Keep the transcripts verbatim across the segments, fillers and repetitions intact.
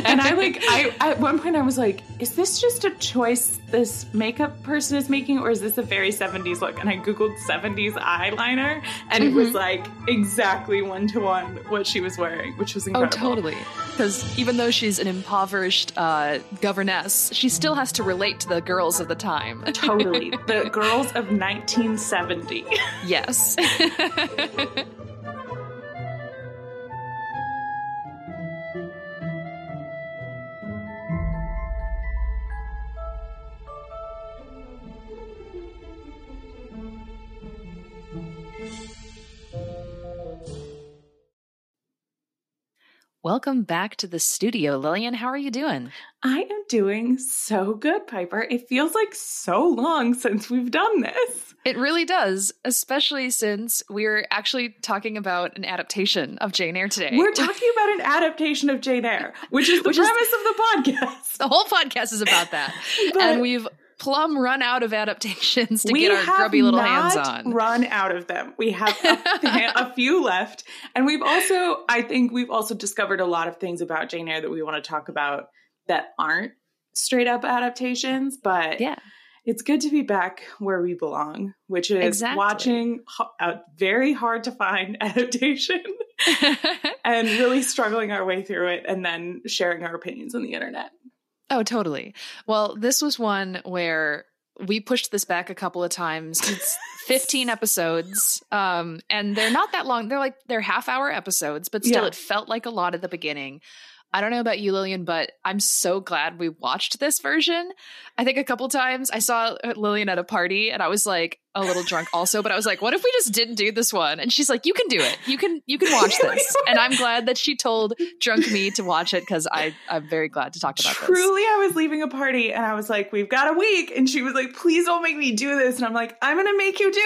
And I like, I at one point I was like, is this just a choice this makeup person is making, or is this a very seventies look? And I Googled seventies eyeliner, and mm-hmm. it was like exactly one to one what she was wearing, which was incredible. Oh, totally. Because even though she's an impoverished uh, governess, she still has to relate to the girls of the time. Totally. The girls of nineteen seventy. Yes. Welcome back to the studio, Lillian. How are you doing? I am doing so good, Piper. It feels like so long since we've done this. It really does, especially since we're actually talking about an adaptation of Jane Eyre today. We're talking about an adaptation of Jane Eyre, which is the which premise is, of the podcast. The whole podcast is about that. But and we've plumb run out of adaptations to we get our grubby little have hands not on. Run out of them. We have a, a few left, and we've also, I think, we've also discovered a lot of things about Jane Eyre that we want to talk about that aren't straight up adaptations. But yeah, it's good to be back where we belong, which is exactly. watching a very hard to find adaptation and really struggling our way through it, and then sharing our opinions on the internet. Oh, totally. Well, this was one where we pushed this back a couple of times. It's fifteen episodes, um, and they're not that long. They're like, they're half hour episodes, but still yeah. it felt like a lot at the beginning. I don't know about you, Lillian, but I'm so glad we watched this version. I think a couple times I saw Lillian at a party and I was like a little drunk also, but I was like, what if we just didn't do this one? And she's like, you can do it. You can, you can watch this. And I'm glad that she told drunk me to watch it, because I, I'm very glad to talk about Truly, this. Truly, I was leaving a party and I was like, we've got a week. And she was like, please don't make me do this. And I'm like, I'm going to make you do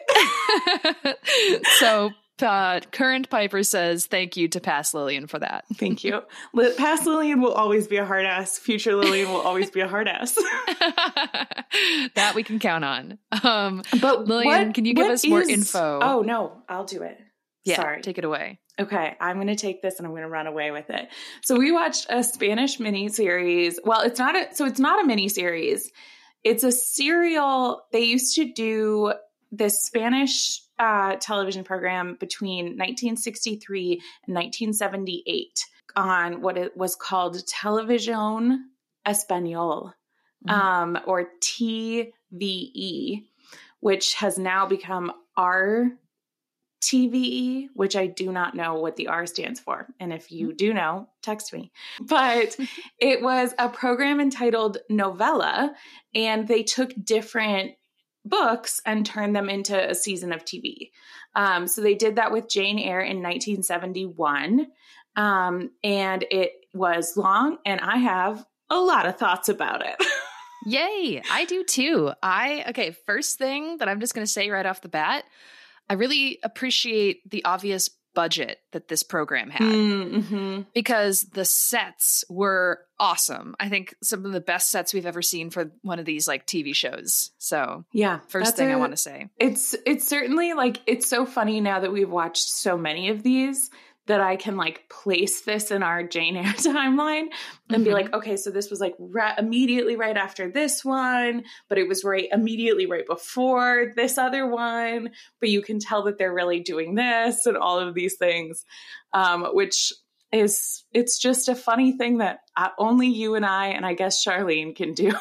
it. So Uh, current Piper says thank you to past Lillian for that. Thank you. Past Lillian will always be a hard ass. Future Lillian will always be a hard ass. That we can count on. Um, but Lillian, what, can you give us is, more info? Oh, no, I'll do it. Yeah, Sorry. Take it away. Okay, I'm going to take this and I'm going to run away with it. So we watched a Spanish miniseries. Well, it's not a, so it's not a miniseries. It's a serial. They used to do this Spanish uh, television program between nineteen sixty-three and nineteen seventy-eight on what it was called Televisión Español, mm-hmm. um, or T V E, which has now become R T V E, which I do not know what the R stands for. And if you do know, text me. But it was a program entitled Novella, and they took different books and turned them into a season of T V. Um, so they did that with Jane Eyre in nineteen seventy-one. Um, and it was long, and I have a lot of thoughts about it. Yay. I do too. I, okay, first thing that I'm just going to say right off the bat, I really appreciate the obvious budget that this program had, mm-hmm. because the sets were awesome. I think some of the best sets we've ever seen for one of these like T V shows. So yeah, first thing a, I want to say. It's, it's certainly like, it's so funny now that we've watched so many of these that I can like place this in our Jane Eyre timeline and mm-hmm. be like, okay, so this was like ra- immediately right after this one, but it was right immediately right before this other one. But you can tell that they're really doing this and all of these things, um, which is, it's just a funny thing that uh, only you and I, and I guess Charlene can do.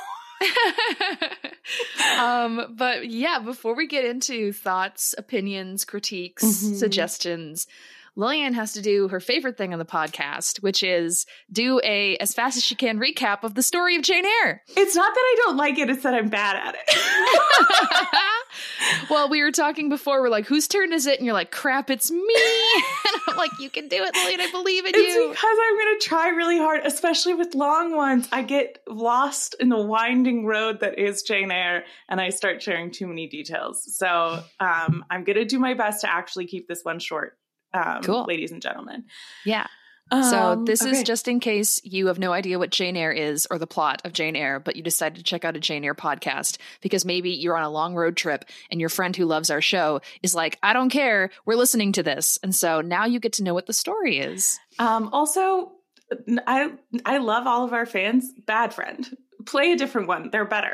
um, but yeah, before we get into thoughts, opinions, critiques, mm-hmm. suggestions, Lillian has to do her favorite thing on the podcast, which is do a as fast as she can recap of the story of Jane Eyre. It's not that I don't like it, it's that I'm bad at it. Well, we were talking before, we're like, whose turn is it? And you're like, crap, it's me. And I'm like, you can do it, Lillian, I believe in it's you. It's because I'm going to try really hard, especially with long ones. I get lost in the winding road that is Jane Eyre, and I start sharing too many details. So um, I'm going to do my best to actually keep this one short. Um, cool. Ladies and gentlemen. Yeah. So Um, this okay. is just in case you have no idea what Jane Eyre is or the plot of Jane Eyre, but you decided to check out a Jane Eyre podcast because maybe you're on a long road trip and your friend who loves our show is like, I don't care, we're listening to this. And so now you get to know what the story is. Um, also, I I love all of our fans. Bad friend. Play a different one. They're better.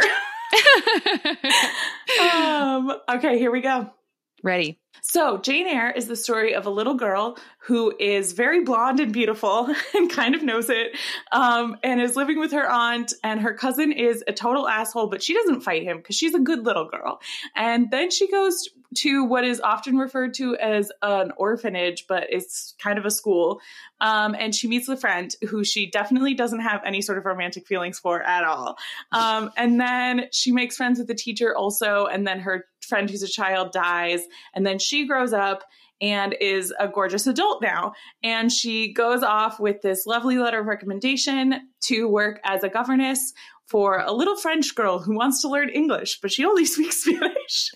um, okay, here we go. Ready. So Jane Eyre is the story of a little girl who is very blonde and beautiful and kind of knows it, um, and is living with her aunt, and her cousin is a total asshole, but she doesn't fight him because she's a good little girl. And then she goes to what is often referred to as an orphanage, but it's kind of a school. Um, and she meets a friend who she definitely doesn't have any sort of romantic feelings for at all. Um, and then she makes friends with the teacher also. And then her friend who's a child dies. And then she grows up and is a gorgeous adult now. And she goes off with this lovely letter of recommendation to work as a governess for a little French girl who wants to learn English, but she only speaks Spanish.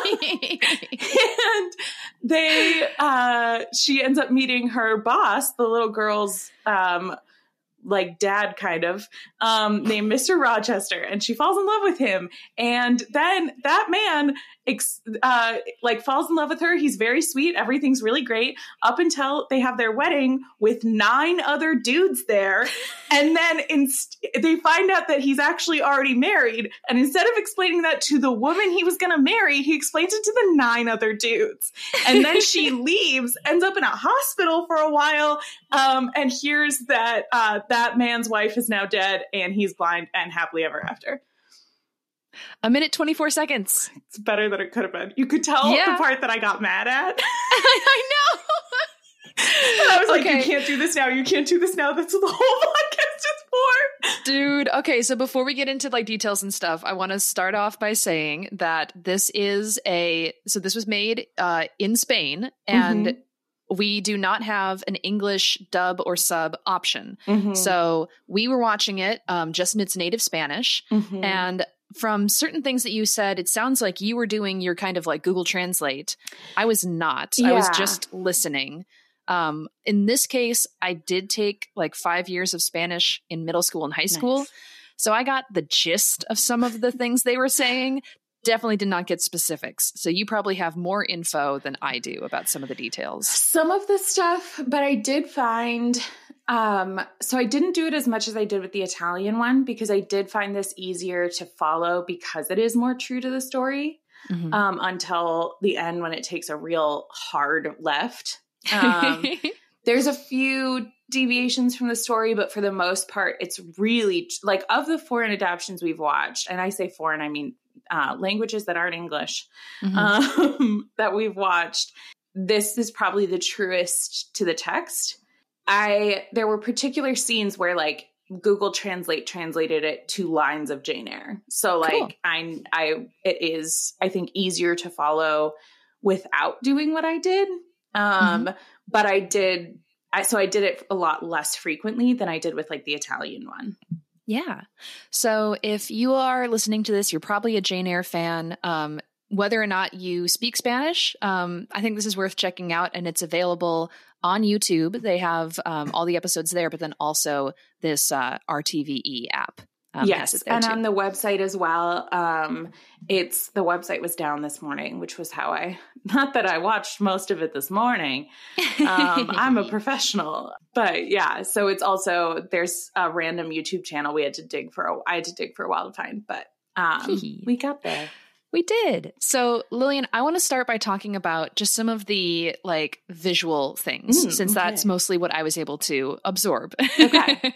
And they, uh, she ends up meeting her boss, the little girl's, um, like dad kind of, um, named Mister Rochester, and she falls in love with him. And then that man, ex- uh, like falls in love with her. He's very sweet. Everything's really great up until they have their wedding with nine other dudes there. And then inst- they find out that he's actually already married. And instead of explaining that to the woman he was going to marry, he explains it to the nine other dudes. And then she leaves, ends up in a hospital for a while, um, and hears that uh, that man's wife is now dead and he's blind and happily ever after. A minute, twenty-four seconds. It's better than it could have been. You could tell yeah. the part that I got mad at. I know. And I was okay. like, you can't do this now. You can't do this now. That's what the whole podcast is for. Dude, okay, so before we get into like details and stuff, I want to start off by saying that this is a, so this was made uh, in Spain, and mm-hmm. we do not have an English dub or sub option. Mm-hmm. So we were watching it um, just in its native Spanish, mm-hmm. and from certain things that you said, it sounds like you were doing your kind of like Google Translate. I was not. Yeah. I was just listening. Um, in this case, I did take like five years of Spanish in middle school and high school. Nice. So I got the gist of some of the things they were saying. Definitely did not get specifics. So you probably have more info than I do about some of the details. Some of the stuff, but I did find, um, so I didn't do it as much as I did with the Italian one, because I did find this easier to follow because it is more true to the story, mm-hmm. um, until the end when it takes a real hard left. Um, there's a few deviations from the story, but for the most part, it's really like of the foreign adaptions we've watched, and I say foreign, I mean uh, languages that aren't English, mm-hmm. um, that we've watched. This is probably the truest to the text. I there were particular scenes where like Google Translate translated it to lines of Jane Eyre, so like cool. I I it is I think easier to follow without doing what I did. Um, mm-hmm. But I did, I, so I did it a lot less frequently than I did with like the Italian one. Yeah. So if you are listening to this, you're probably a Jane Eyre fan. Um, whether or not you speak Spanish, um, I think this is worth checking out, and it's available on YouTube. They have um, all the episodes there, but then also this uh, R T V E app. Um, yes, and too. On the website as well. Um, it's the website was down this morning, which was how I, not that I watched most of it this morning. Um, I'm a professional, but yeah. So it's also, there's a random YouTube channel we had to dig for, a, I had to dig for a while to find, but um, we got there. We did. So Lillian, I want to start by talking about just some of the like visual things, mm, since okay. that's mostly what I was able to absorb. Okay.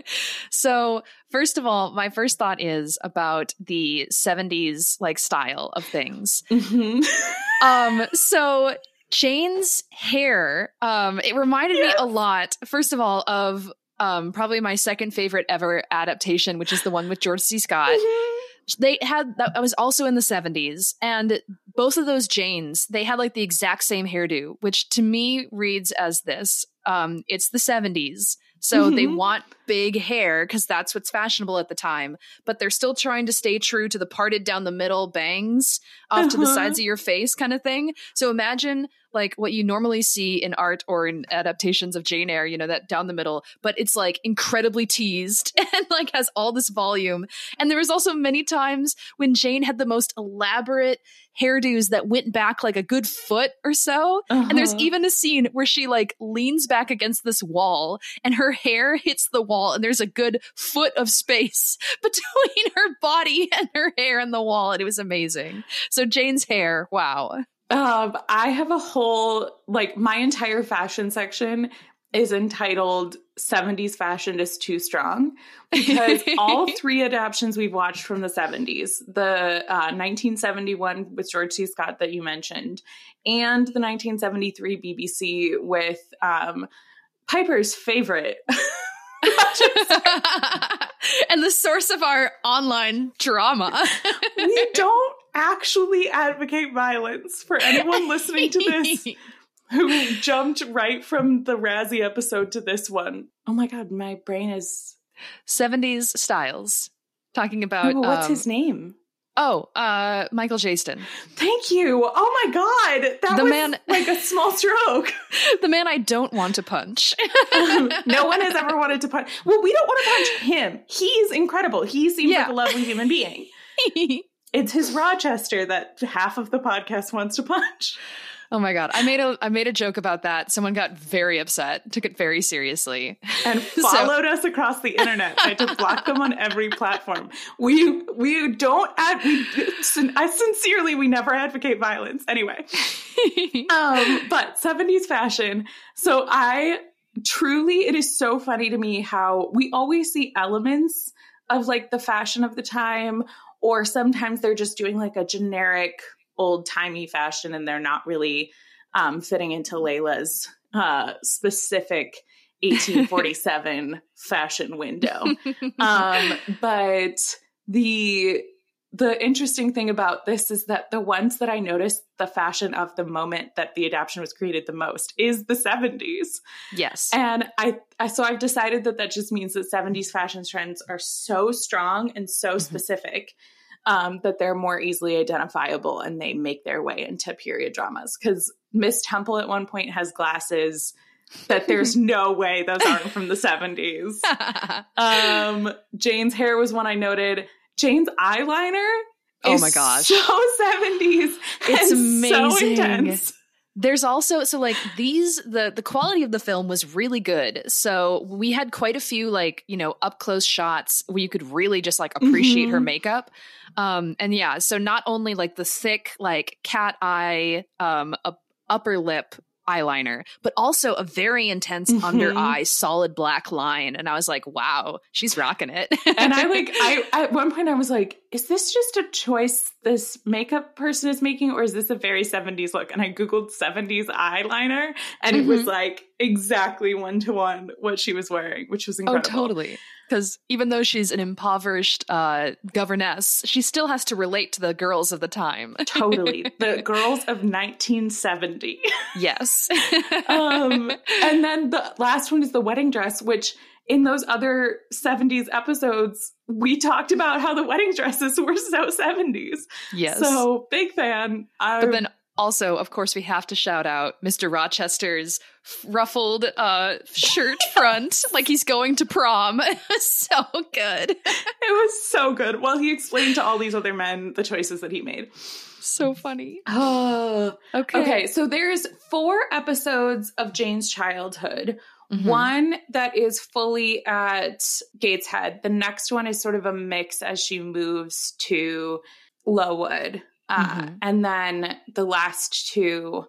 So first of all, my first thought is about the seventies like style of things. Mm-hmm. um, so Jane's hair, um, it reminded yes. me a lot, first of all, of um, probably my second favorite ever adaptation, which is the one with George C. Scott. Mm-hmm. They had, that was also in the seventies, and both of those Janes, they had like the exact same hairdo, which to me reads as this. Um, it's the seventies. So mm-hmm. they want big hair because that's what's fashionable at the time, but they're still trying to stay true to the parted down the middle bangs off uh-huh. to the sides of your face kind of thing. So imagine like what you normally see in art or in adaptations of Jane Eyre, you know, that down the middle, but it's like incredibly teased and like has all this volume. And there was also many times when Jane had the most elaborate hairdos that went back like a good foot or so. Uh-huh. And there's even a scene where she like leans back against this wall and her hair hits the wall and there's a good foot of space between her body and her hair and the wall. And it was amazing. So Jane's hair, wow. Um, I have a whole, like my entire fashion section is entitled seventies Fashion is Too Strong, because all three adaptations we've watched from the seventies, the uh, nineteen seventy-one with George C. Scott that you mentioned, and the nineteen seventy-three B B C with um, Piper's favorite. And the source of our online drama. We don't actually advocate violence for anyone listening to this who jumped right from the Razzie episode to this one. Oh my God, my brain is... seventies Styles. Talking about... Oh, what's um, his name? Oh, uh, Michael Jaston. Thank you. Oh my God. That the was man, like a small stroke. The man I don't want to punch. um, no one has ever wanted to punch. Well, we don't want to punch him. He's incredible. He seems yeah. like a lovely human being. It's his Rochester that half of the podcast wants to punch. Oh my God. I made a I made a joke about that. Someone got very upset, took it very seriously. And followed so. us across the internet. I had to block them on every platform. We we don't add we I sincerely we never advocate violence. Anyway. um, but seventies fashion. So I truly, it is so funny to me how we always see elements of like the fashion of the time, or sometimes they're just doing like a generic old-timey fashion and they're not really um, fitting into Layla's uh, specific eighteen forty-seven fashion window. Um, but the the interesting thing about this is that the ones that I noticed the fashion of the moment that the adaptation was created the most is the seventies. Yes. And I, I so I've decided that that just means that seventies fashion trends are so strong and so mm-hmm. specific Um, that they're more easily identifiable and they make their way into period dramas. Because Miss Temple at one point has glasses that there's no way those aren't from the seventies. Um, Jane's hair was one I noted. Jane's eyeliner oh is my gosh. so seventies. It's amazing. So intense. There's also, so like these, the, the quality of the film was really good. So we had quite a few like, you know, up close shots where you could really just like appreciate mm-hmm. her makeup. Um, and yeah, so not only like the thick, like cat eye, um, up, upper lip eyeliner, but also a very intense mm-hmm. under eye, solid black line. And I was like, wow, she's rocking it. And I like, I, at one point I was like, is this just a choice this makeup person is making, or is this a very seventies look? And I Googled seventies eyeliner and mm-hmm. it was like exactly one to one what she was wearing, which was incredible. Oh, totally. Because even though she's an impoverished uh, governess, she still has to relate to the girls of the time. Totally. The girls of nineteen seventy. Yes. um, and then the last one is the wedding dress, which in those other seventies episodes, we talked about how the wedding dresses were so seventies. Yes. So big fan. I, but then also, of course, we have to shout out Mister Rochester's ruffled uh, shirt front, like he's going to prom. It was so good. It was so good. Well, he explained to all these other men the choices that he made. So funny. Oh, okay. Okay, so there's four episodes of Jane's childhood. Mm-hmm. One that is fully at Gateshead. The next one is sort of a mix as she moves to Lowood. Uh, mm-hmm. And then the last two,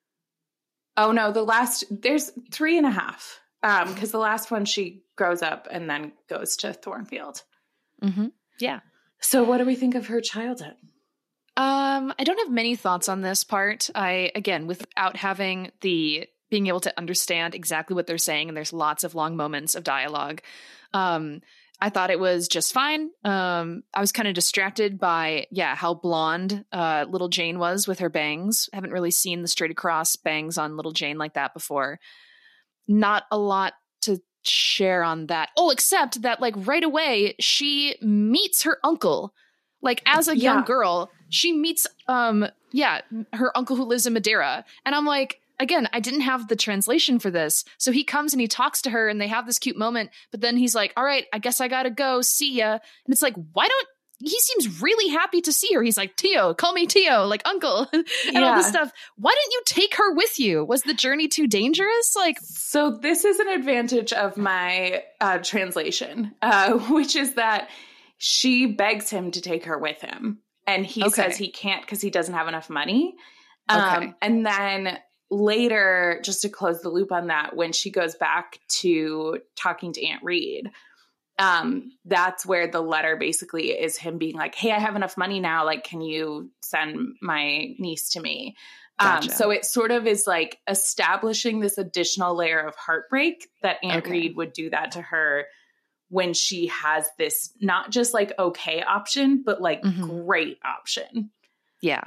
oh no, the last, there's three and a half. Um, because the last one, she grows up and then goes to Thornfield. Mm-hmm. Yeah. So what do we think of her childhood? Um, I don't have many thoughts on this part. I, again, without having the, being able to understand exactly what they're saying, and there's lots of long moments of dialogue. Um, I thought it was just fine. Um, I was kind of distracted by, yeah, how blonde uh, little Jane was with her bangs. I haven't really seen the straight across bangs on little Jane like that before. Not a lot to share on that. Oh, except that like right away, she meets her uncle. Like as a young yeah. girl, she meets um Yeah, her uncle who lives in Madeira. And I'm like, again, I didn't have the translation for this. So he comes and he talks to her and they have this cute moment. But then he's like, all right, I guess I gotta go. See ya. And it's like, why don't, he seems really happy to see her. He's like, Tio, call me Tio, like uncle, and yeah. all this stuff. Why didn't you take her with you? Was the journey too dangerous? Like, so this is an advantage of my uh, translation, uh, which is that she begs him to take her with him. And he okay. says he can't because he doesn't have enough money. Um, okay. And then later, just to close the loop on that, when she goes back to talking to Aunt Reed, Um, that's where the letter basically is him being like, hey, I have enough money now. Like, can you send my niece to me? Gotcha. Um, so it sort of is like establishing this additional layer of heartbreak that Aunt okay. Reed would do that to her when she has this not just like okay option, but like mm-hmm. great option. Yeah.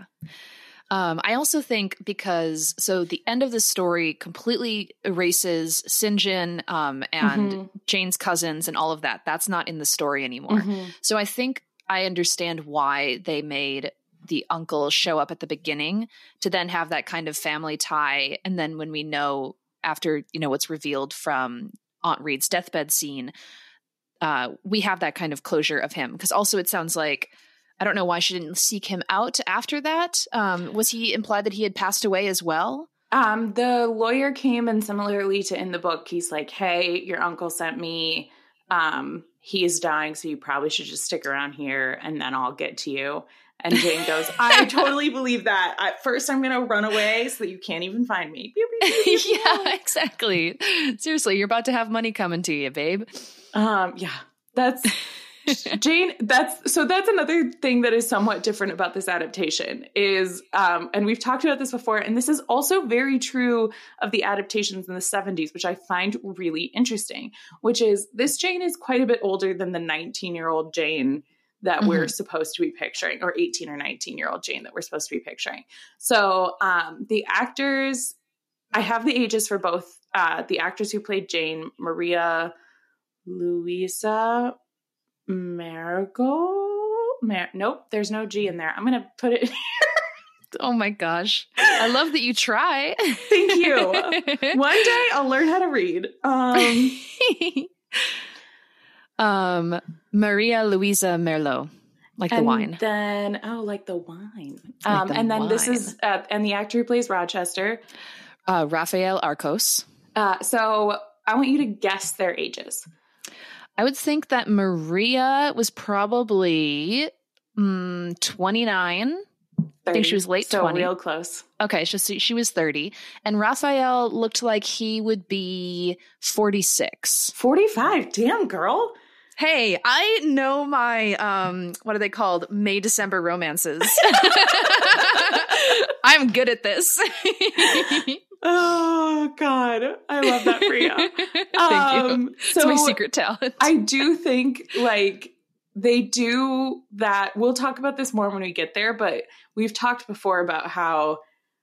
Um, I also think because, so the end of the story completely erases Sinjin um, and mm-hmm. Jane's cousins and all of that. That's not in the story anymore. Mm-hmm. So I think I understand why they made the uncle show up at the beginning to then have that kind of family tie. And then when we know after, you know, what's revealed from Aunt Reed's deathbed scene, uh, we have that kind of closure of him. Because also it sounds like, I don't know why she didn't seek him out after that. Um, was he implied that he had passed away as well? Um, the lawyer came, and similarly to in the book, he's like, hey, your uncle sent me. Um, he is dying, so you probably should just stick around here, and then I'll get to you. And Jane goes, I totally believe that. At first, I'm going to run away so that you can't even find me. Pew, pew, pew, pew, yeah, exactly. Seriously, you're about to have money coming to you, babe. Um, yeah, that's... Jane, that's so that's another thing that is somewhat different about this adaptation is, um, and we've talked about this before, and this is also very true of the adaptations in the seventies, which I find really interesting, which is this Jane is quite a bit older than the nineteen-year-old Jane that mm-hmm. we're supposed to be picturing, or eighteen or nineteen-year-old Jane that we're supposed to be picturing. So um, the actors, I have the ages for both uh, the actors who played Jane, Maria Luisa Marigold? Mar- nope, there's no G in there. I'm going to put it here. Oh my gosh. I love that you try. Thank you. One day I'll learn how to read. Um, um Maria Luisa Merlot. Like the wine. And then, oh, like the wine. Like um, the and then wine. this is, uh, and the actor who plays Rochester. Uh, Rafael Arcos. Uh, so I want you to guess their ages. I would think that Maria was probably mm, twenty-nine. thirty. I think she was late so twenty. Real close. Okay, so she was thirty. And Raphael looked like he would be forty-six. forty-five. Damn, girl. Hey, I know my, um, what are they called? May, December romances. I'm good at this. Oh, God. I love that for you. Thank um, you. So it's my secret talent. I do think, like, they do that. We'll talk about this more when we get there, but we've talked before about how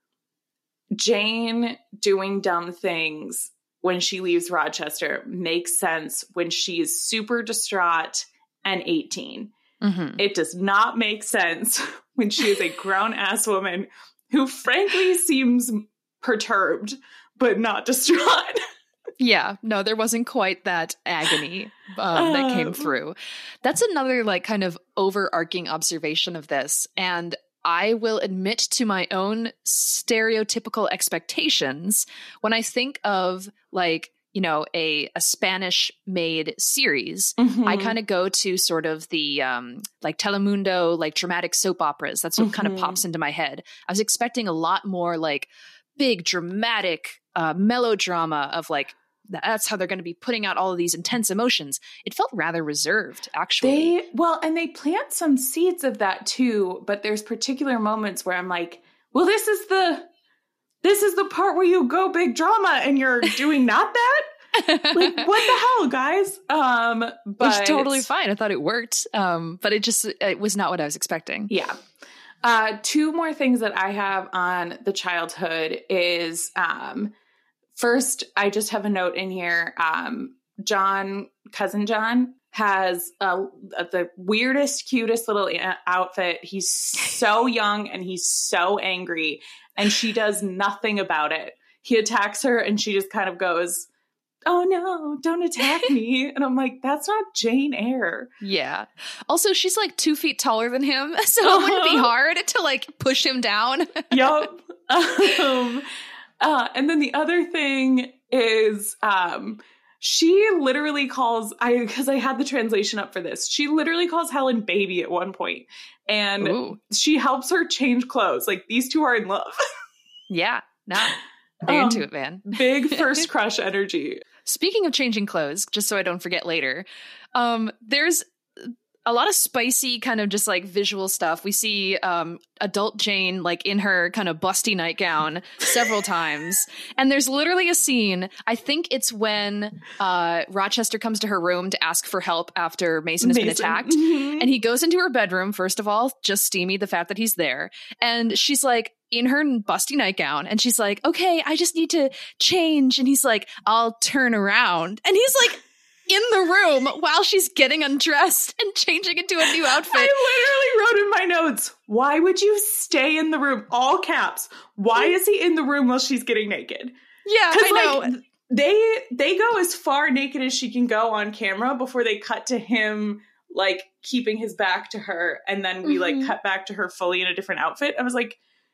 Jane doing dumb things when she leaves Rochester makes sense when she's super distraught and eighteen. Mm-hmm. It does not make sense when she is a grown-ass woman who frankly seems perturbed, but not distraught. Yeah, no, there wasn't quite that agony um, that came through. That's another like kind of overarching observation of this. And I will admit to my own stereotypical expectations when I think of like, you know, a, a Spanish made series, mm-hmm. I kind of go to sort of the um, like Telemundo, like dramatic soap operas. That's what mm-hmm. kind of pops into my head. I was expecting a lot more like big dramatic uh, melodrama of like, that's how they're going to be putting out all of these intense emotions. It felt rather reserved, actually. They, well, and they plant some seeds of that too, but there's particular moments where I'm like, well, this is the, this is the part where you go big drama and you're doing not that? Like, what the hell, guys? Um, but Which totally fine. I thought it worked. Um, but it just, it was not what I was expecting. Yeah. Uh, two more things that I have on the childhood is, um, first, I just have a note in here. Um, John, cousin John, has uh, the weirdest, cutest little outfit. He's so young and he's so angry, and she does nothing about it. He attacks her and she just kind of goes, oh no, don't attack me. And I'm like, that's not Jane Eyre. Yeah. Also, she's like two feet taller than him, so uh-huh. it wouldn't be hard to like push him down. Yup. Um, uh, and then the other thing is, um, she literally calls, I because I had the translation up for this, she literally calls Helen baby at one point, and Ooh. she helps her change clothes. Like, these two are in love. Yeah, nah, they're um, into it, man. Big first crush energy. Speaking of changing clothes, just so I don't forget later, um, there's a lot of spicy kind of just like visual stuff. We see um, adult Jane like in her kind of busty nightgown several times. And there's literally a scene, I think it's when uh, Rochester comes to her room to ask for help after Mason has Mason. been attacked. Mm-hmm. And he goes into her bedroom, first of all, just steamy, the fact that he's there. And she's like, in her busty nightgown, and she's like, okay, I just need to change. And he's like, I'll turn around. And he's like, in the room while she's getting undressed and changing into a new outfit. I literally wrote in my notes, why would you stay in the room? All caps. Why is he in the room while she's getting naked? Yeah, I know. Like, they they go as far naked as she can go on camera before they cut to him like keeping his back to her, and then we mm-hmm. like cut back to her fully in a different outfit. I was like,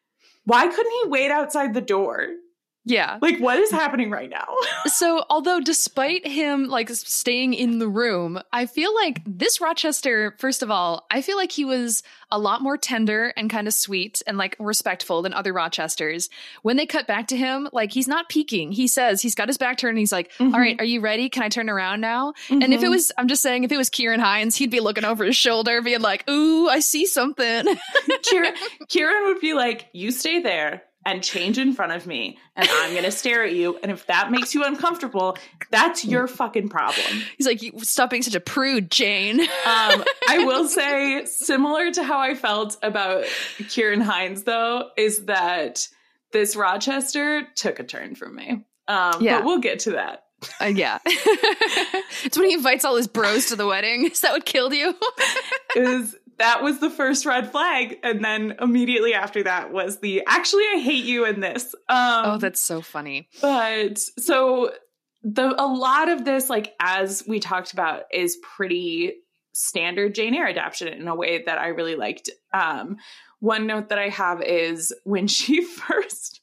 why couldn't he wait outside the door? Yeah. Like, what is happening right now? So, although despite him, like, staying in the room, I feel like this Rochester, first of all, I feel like he was a lot more tender and kind of sweet and, like, respectful than other Rochesters. When they cut back to him, like, he's not peeking. He says, he's got his back turned and he's like, mm-hmm. all right, are you ready? Can I turn around now? Mm-hmm. And if it was, I'm just saying, if it was Ciarán Hinds, he'd be looking over his shoulder, being like, ooh, I see something. Ciarán, Ciarán would be like, you stay there and change in front of me, and I'm going to stare at you. And if that makes you uncomfortable, that's your fucking problem. He's like, stop being such a prude, Jane. um, I will say, similar to how I felt about Ciarán Hinds, though, is that this Rochester took a turn from me. Um, yeah. But we'll get to that. Uh, yeah. It's when he invites all his bros to the wedding. Is that what killed you? It was... That was the first red flag. And then immediately after that was the, actually, I hate you in this. Um, oh, that's so funny. But so the a lot of this, like, as we talked about, is pretty standard Jane Eyre adaptation in a way that I really liked. Um, one note that I have is when she first,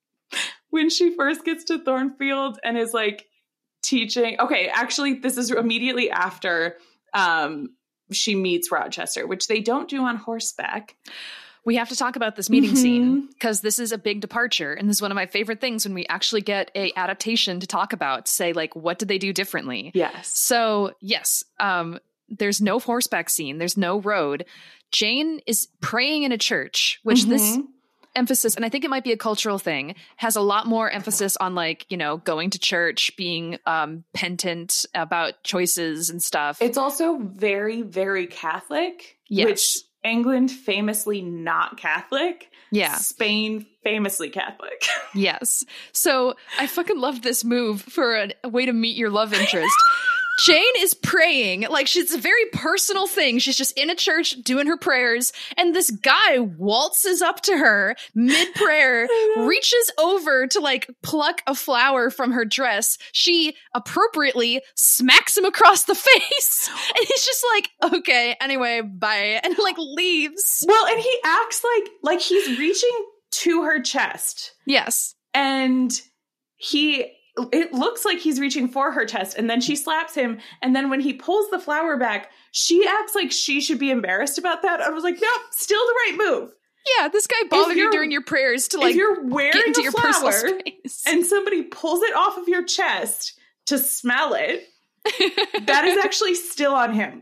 when she first gets to Thornfield and is like teaching. Okay, actually, this is immediately after um, she meets Rochester, which they don't do on horseback. We have to talk about this meeting mm-hmm. scene because this is a big departure. And this is one of my favorite things when we actually get a adaptation to talk about, to say, like, what did they do differently? Yes. So, yes, um, there's no horseback scene. There's no road. Jane is praying in a church, which mm-hmm. this emphasis, and I think it might be a cultural thing, has a lot more emphasis on, like, you know, going to church, being um, penitent about choices and stuff. It's also very, very Catholic, yes. which England famously not Catholic. Yeah. Spain famously Catholic. Yes. So I fucking love this move for a, a way to meet your love interest. Jane is praying, like, she's a very personal thing. She's just in a church doing her prayers, and this guy waltzes up to her mid-prayer, reaches over to, like, pluck a flower from her dress. She appropriately smacks him across the face, and he's just like, okay, anyway, bye, and, like, leaves. Well, and he acts like, like he's reaching to her chest. Yes. And he... it looks like he's reaching for her chest, and then she slaps him, and then when he pulls the flower back, she acts like she should be embarrassed about that. I was like, nope, still the right move. Yeah, this guy bothered you during your prayers to, like, if you're wearing get into a your flower personal space, and somebody pulls it off of your chest to smell it, that is actually still on him.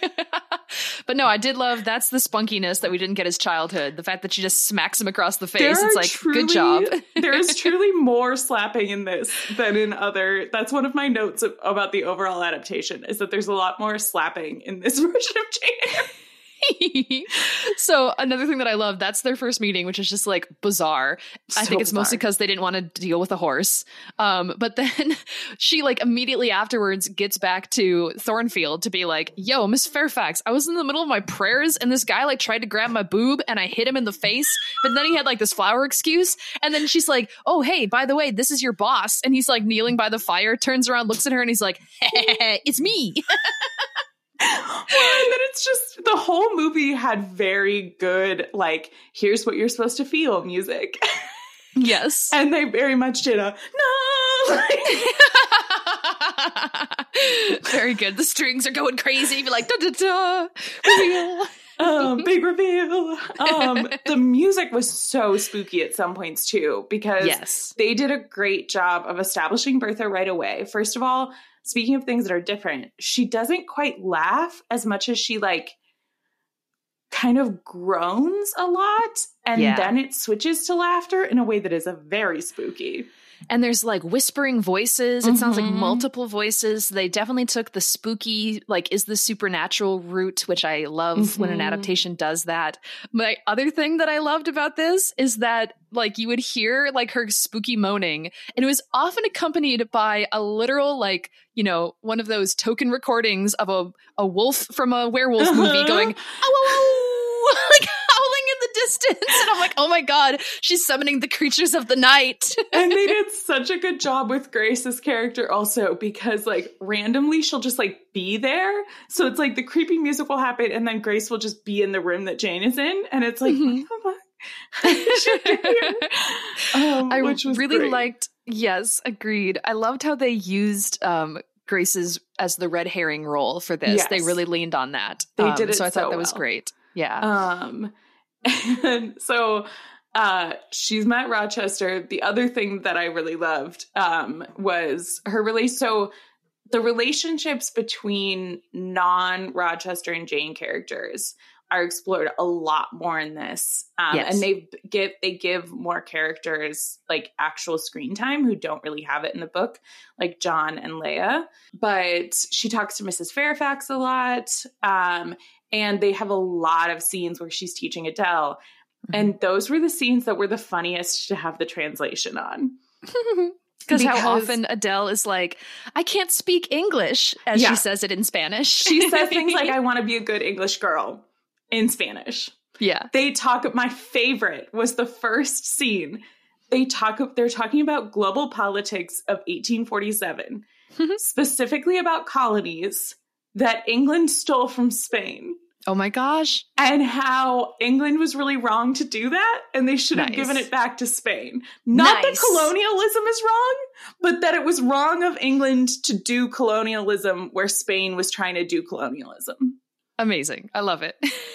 But no, I did love, that's the spunkiness that we didn't get as childhood. The fact that she just smacks him across the face. There it's like, truly, good job. There is truly more slapping in this than in other. That's one of my notes of, about the overall adaptation, is that there's a lot more slapping in this version of Jane Eyre. So another thing that I love, that's their first meeting, which is just like bizarre. So I think it's bizarre. mostly because they didn't want to deal with a horse. Um, but then she like immediately afterwards gets back to Thornfield to be like, yo, Miss Fairfax, I was in the middle of my prayers and this guy like tried to grab my boob and I hit him in the face. But then he had like this flower excuse. And then she's like, oh, hey, by the way, this is your boss. And he's like kneeling by the fire, turns around, looks at her and he's like, it's me. Well, and then it's just the whole movie had very good, like, here's what you're supposed to feel music. Yes. And they very much did a no. Very good. The strings are going crazy. You're like, da da da. Reveal. um, big reveal. Um, the music was so spooky at some points too, because yes. they did a great job of establishing Bertha right away. First of all, speaking of things that are different, she doesn't quite laugh as much as she like kind of groans a lot. And yeah. then it switches to laughter in a way that is a very spooky. And there's like whispering voices. It mm-hmm. sounds like multiple voices. They definitely took the spooky, like, is this supernatural route, which I love mm-hmm. when an adaptation does that. My other thing that I loved about this is that, like, you would hear like her spooky moaning, and it was often accompanied by a literal, like, you know, one of those token recordings of a, a wolf from a werewolf uh-huh. movie going, oh, oh, oh, like howling in the distance. And I'm like, oh my God, she's summoning the creatures of the night. And they did such a good job with Grace's character also, because like randomly she'll just like be there. So it's like the creepy music will happen and then Grace will just be in the room that Jane is in. And it's like, mm-hmm. what the fuck? um, I which was really great. liked, yes, agreed. I loved how they used um, Grace's as the red herring role for this. Yes. They really leaned on that. They um, did it so I thought so that was well. great. Yeah. Um, and so uh, she's met Rochester. The other thing that I really loved um, was her relation. So the relationships between non-Rochester and Jane characters are explored a lot more in this. Um, yes. And they give, they give more characters like actual screen time who don't really have it in the book, like John and Leia. But she talks to Missus Fairfax a lot. Um, and they have a lot of scenes where she's teaching Adele. Mm-hmm. And those were the scenes that were the funniest to have the translation on. Because how often Adele is like, I can't speak English, as yeah. she says it in Spanish. She says things like, I want to be a good English girl in Spanish. Yeah. They talk, my favorite was the first scene. They talk, they're talking about global politics of eighteen forty-seven, specifically about colonies that England stole from Spain. Oh my gosh. And how England was really wrong to do that, and they should have nice. given it back to Spain. Not nice. That colonialism is wrong, but that it was wrong of England to do colonialism where Spain was trying to do colonialism. Amazing. I love it.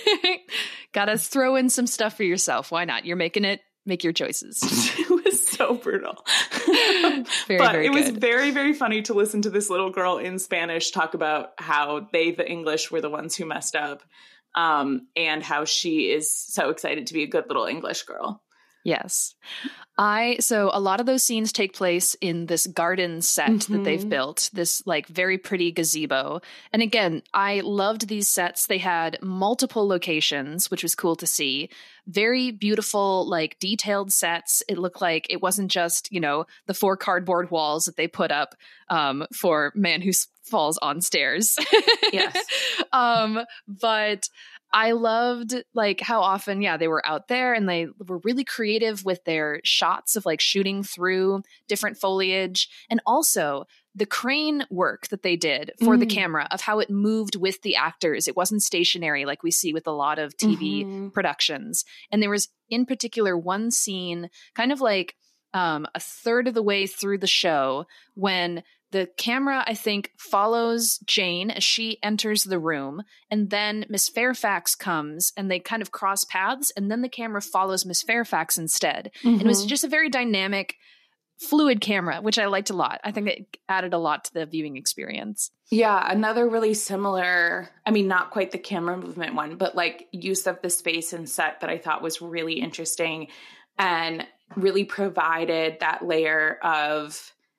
Gotta throw in some stuff for yourself. Why not? You're making it. Make your choices. It was so brutal. very, but very it was good. very, very funny to listen to this little girl in Spanish talk about how they, the English, were the ones who messed up, um, and how she is so excited to be a good little English girl. Yes. I, so a lot of those scenes take place in this garden set mm-hmm. that they've built, this like very pretty gazebo. And again, I loved these sets. They had multiple locations, which was cool to see. Very beautiful, like detailed sets. It looked like it wasn't just, you know, the four cardboard walls that they put up um, for Man Who Falls on Stairs. Yes. um, but I loved like how often, yeah, they were out there and they were really creative with their shots of like shooting through different foliage, and also the crane work that they did for mm. the camera of how it moved with the actors. It wasn't stationary like we see with a lot of T V mm-hmm. productions. And there was in particular one scene kind of like um, a third of the way through the show when the camera, I think, follows Jane as she enters the room, and then Miss Fairfax comes and they kind of cross paths, and then the camera follows Miss Fairfax instead. Mm-hmm. And it was just a very dynamic, fluid camera, which I liked a lot. I think it added a lot to the viewing experience. Yeah, another really similar, I mean, not quite the camera movement one, but like use of the space and set that I thought was really interesting and really provided that layer of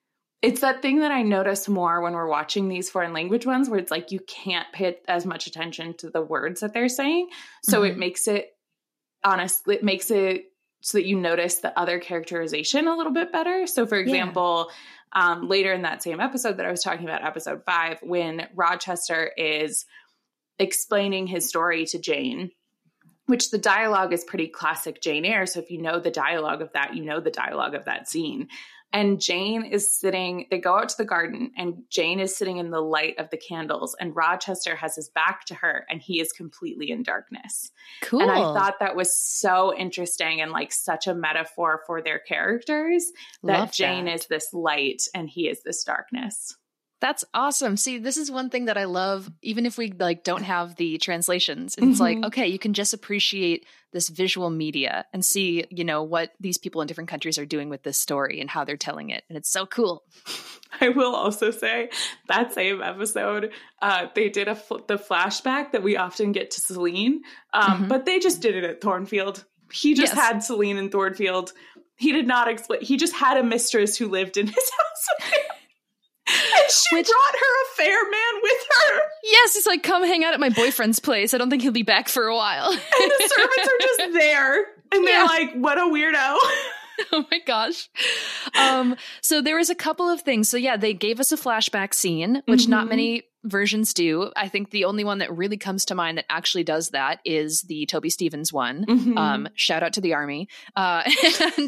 It's that thing that I notice more when we're watching these foreign language ones where it's like you can't pay as much attention to the words that they're saying. So mm-hmm. it makes it, honestly, it makes it so that you notice the other characterization a little bit better. So for example, yeah. um, later in that same episode that I was talking about, episode five, when Rochester is explaining his story to Jane, which the dialogue is pretty classic Jane Eyre. So if you know the dialogue of that, you know the dialogue of that scene. And Jane is sitting, they go out to the garden and Jane is sitting in the light of the candles and Rochester has his back to her and he is completely in darkness. Cool. And I thought that was so interesting and like such a metaphor for their characters that Love Jane that. is this light and he is this darkness. That's awesome. See, this is one thing that I love, even if we like don't have the translations. It's mm-hmm. like, okay, you can just appreciate this visual media and see, you know, what these people in different countries are doing with this story and how they're telling it. And it's so cool. I will also say that same episode, uh, they did a fl- the flashback that we often get to Celine, um, mm-hmm. but they just did it at Thornfield. He just yes. had Celine in Thornfield. He did not explain. He just had a mistress who lived in his house. And she Which, brought her a fair man with her. Yes, it's like, come hang out at my boyfriend's place. I don't think he'll be back for a while. And the servants are just there. And they're yeah. like, what a weirdo. Oh my gosh. Um, so there was a couple of things. So yeah, they gave us a flashback scene, which mm-hmm. not many versions do. I think the only one that really comes to mind that actually does that is the Toby Stevens one. Mm-hmm. Um, shout out to the army. Uh, and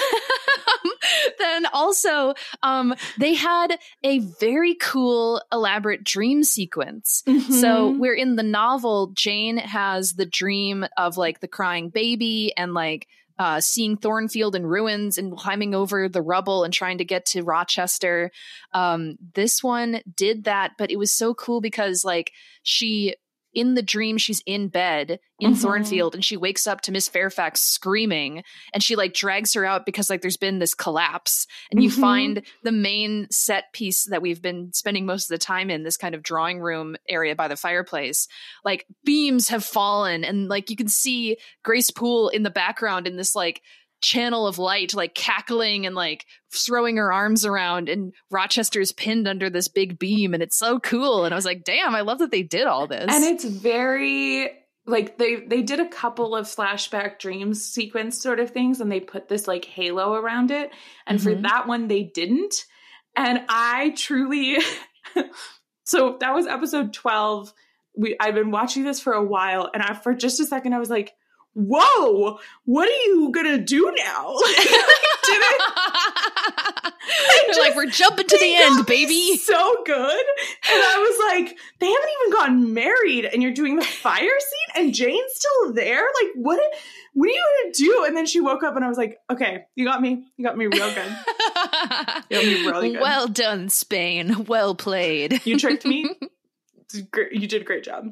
then also, um, they had a very cool, elaborate dream sequence. Mm-hmm. So we're in the novel, Jane has the dream of like the crying baby and like uh, seeing Thornfield in ruins and climbing over the rubble and trying to get to Rochester. Um, this one did that, but it was so cool because like she... in the dream, she's in bed in mm-hmm. Thornfield and she wakes up to Miss Fairfax screaming and she like drags her out because like there's been this collapse and you mm-hmm. find the main set piece that we've been spending most of the time in, this kind of drawing room area by the fireplace. Like beams have fallen and like you can see Grace Poole in the background in this like channel of light, like cackling and like throwing her arms around, and Rochester's pinned under this big beam and it's so cool. And I was like, damn, I love that they did all this. And it's very like they they did a couple of flashback dreams sequence sort of things and they put this like halo around it, and mm-hmm. for that one they didn't. And I truly so that was episode twelve. We I've been watching this for a while and I for just a second I was like, whoa, what are you gonna do now? Did it? They're like, we're jumping to the end, baby. So good. And I was like, they haven't even gotten married and you're doing the fire scene and Jane's still there? Like, what, what are you gonna do? And then she woke up and I was like, okay, you got me. You got me real good. You got me really good. Well done, Spain. Well played. You tricked me. You did a great job.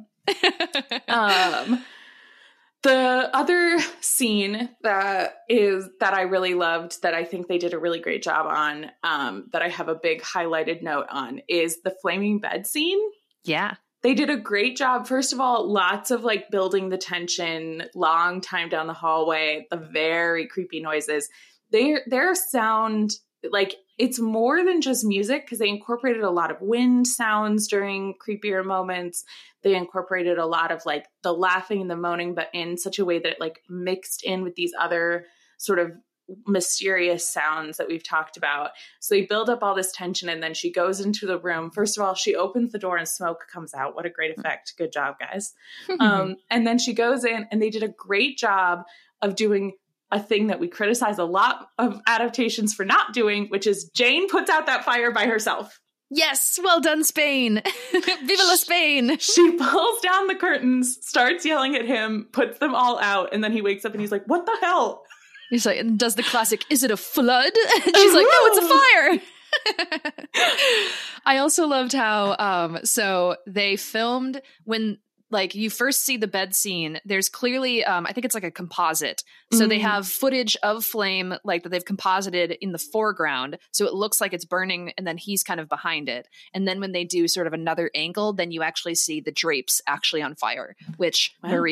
Um... The other scene that is that I really loved, that I think they did a really great job on, um, that I have a big highlighted note on, is the flaming bed scene. Yeah. They did a great job. First of all, lots of like building the tension, long time down the hallway, the very creepy noises. They, their sound, like, it's more than just music because they incorporated a lot of wind sounds during creepier moments. They incorporated a lot of like the laughing and the moaning, but in such a way that it like mixed in with these other sort of mysterious sounds that we've talked about. So they build up all this tension and then she goes into the room. First of all, she opens the door and smoke comes out. What a great effect. Good job, guys. um, and then she goes in and they did a great job of doing a thing that we criticize a lot of adaptations for not doing, which is Jane puts out that fire by herself. Yes, well done, Spain. Viva la Spain. She pulls down the curtains, starts yelling at him, puts them all out, and then he wakes up and he's like, what the hell? He's like, and does the classic, is it a flood? And she's like, no, it's a fire. I also loved how, um, so they filmed when, like, you first see the bed scene, there's clearly, um, I think it's like a composite. So mm. they have footage of flame, like, that they've composited in the foreground. So it looks like it's burning, and then he's kind of behind it. And then when they do sort of another angle, then you actually see the drapes actually on fire, which wow. Maria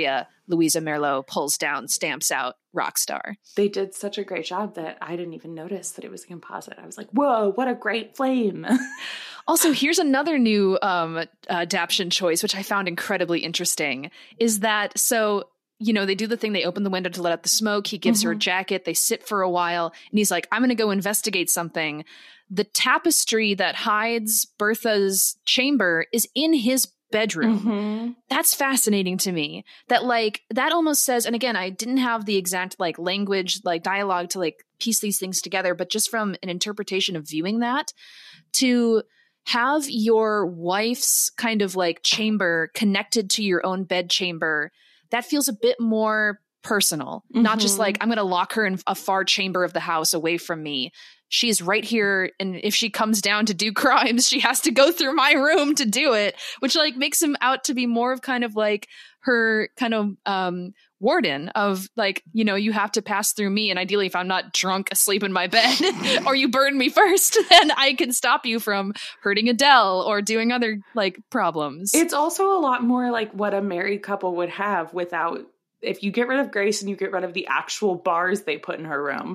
Louisa Merlot pulls down, stamps out Rockstar. They did such a great job that I didn't even notice that it was a composite. I was like, whoa, what a great flame. Also, here's another new um, adaptation choice, which I found incredibly interesting, is that, so, you know, they do the thing, they open the window to let out the smoke. He gives mm-hmm. her a jacket. They sit for a while and he's like, I'm going to go investigate something. The tapestry that hides Bertha's chamber is in his bedroom. Mm-hmm. That's fascinating to me. That like, that almost says, and again, I didn't have the exact like language, like dialogue to like piece these things together, but just from an interpretation of viewing that, to have your wife's kind of like chamber connected to your own bed chamber, that feels a bit more personal. Mm-hmm. Not just like, I'm going to lock her in a far chamber of the house away from me. She's right here, and if she comes down to do crimes, she has to go through my room to do it, which like makes him out to be more of kind of like her kind of um warden of like, you know, you have to pass through me, and ideally if I'm not drunk asleep in my bed or you burn me first, then I can stop you from hurting Adele or doing other like problems. It's also a lot more like what a married couple would have without, if you get rid of Grace and you get rid of the actual bars they put in her room.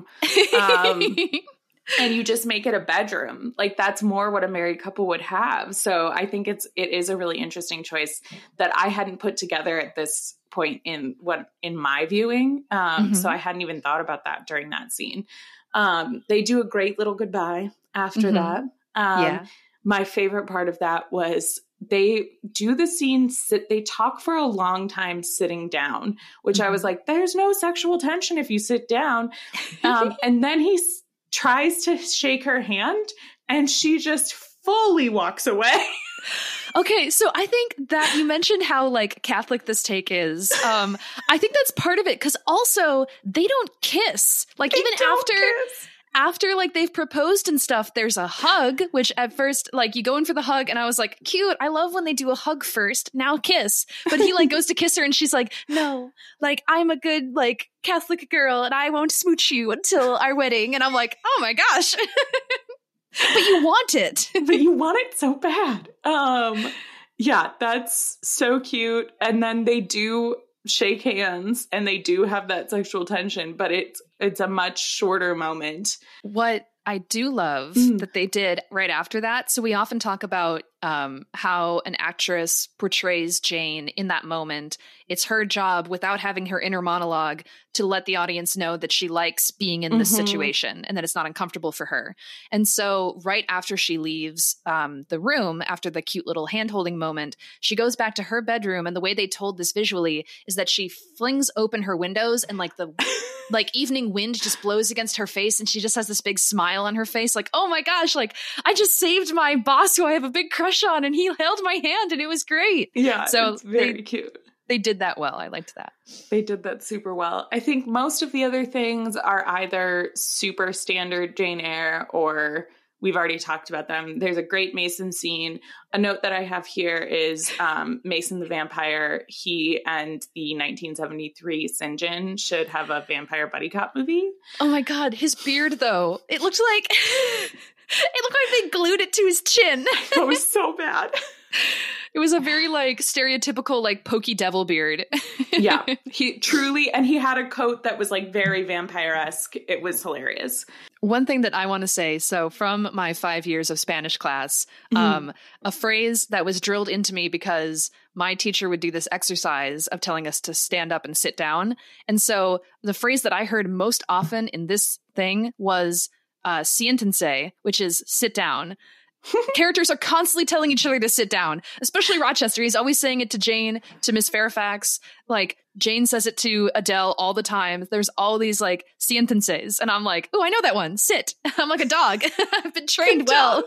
Um And you just make it a bedroom. Like that's more what a married couple would have. So I think it's, it is a really interesting choice that I hadn't put together at this point in what, in my viewing. Um, mm-hmm. So I hadn't even thought about that during that scene. Um, they do a great little goodbye after mm-hmm. that. Um, yeah. My favorite part of that was they do the scene, sit, they talk for a long time sitting down, which mm-hmm. I was like, there's no sexual tension if you sit down. Um, and then he's, tries to shake her hand and she just fully walks away. Okay, so I think that you mentioned how like Catholic this take is. Um, I think that's part of it because also they don't kiss. Like they even after kiss. after like they've proposed and stuff, there's a hug, which at first like you go in for the hug and I was like, cute. I love when they do a hug first, now kiss. But he like goes to kiss her and she's like, no, like I'm a good like Catholic girl and I won't smooch you until our wedding. And I'm like, oh my gosh. But you want it. But you want it so bad. Um, yeah, that's so cute. And then they do shake hands and they do have that sexual tension, but it's it's a much shorter moment. What I do love mm. that they did right after that. So we often talk about um, how an actress portrays Jane in that moment. It's her job, without having her inner monologue, to let the audience know that she likes being in this mm-hmm. situation and that it's not uncomfortable for her. And so right after she leaves um, the room, after the cute little hand-holding moment, she goes back to her bedroom. And the way they told this visually is that she flings open her windows and like the like evening wind just blows against her face and she just has this big smile on her face. Like, oh my gosh, like I just saved my boss who I have a big crush on and he held my hand and it was great. Yeah, so it's very they, cute. They did that well. I liked that. They did that super well. I think most of the other things are either super standard Jane Eyre or we've already talked about them. There's a great Mason scene. A note that I have here is um, Mason the vampire. He and the nineteen seventy-three St. John should have a vampire buddy cop movie. Oh my God. His beard, though. It looked like... It looked like they glued it to his chin. That was so bad. It was a very like stereotypical like pokey devil beard. Yeah, he truly, and he had a coat that was like very vampire-esque. It was hilarious. One thing that I want to say, so from my five years of Spanish class, mm-hmm. um, a phrase that was drilled into me because my teacher would do this exercise of telling us to stand up and sit down. And so the phrase that I heard most often in this thing was uh, siéntense, which is sit down. Characters are constantly telling each other to sit down, especially Rochester. He's always saying it to Jane, to Miss Fairfax. Like Jane says it to Adele all the time. There's all these like siéntenses. And I'm like, oh, I know that one. Sit. I'm like a dog. I've been trained well.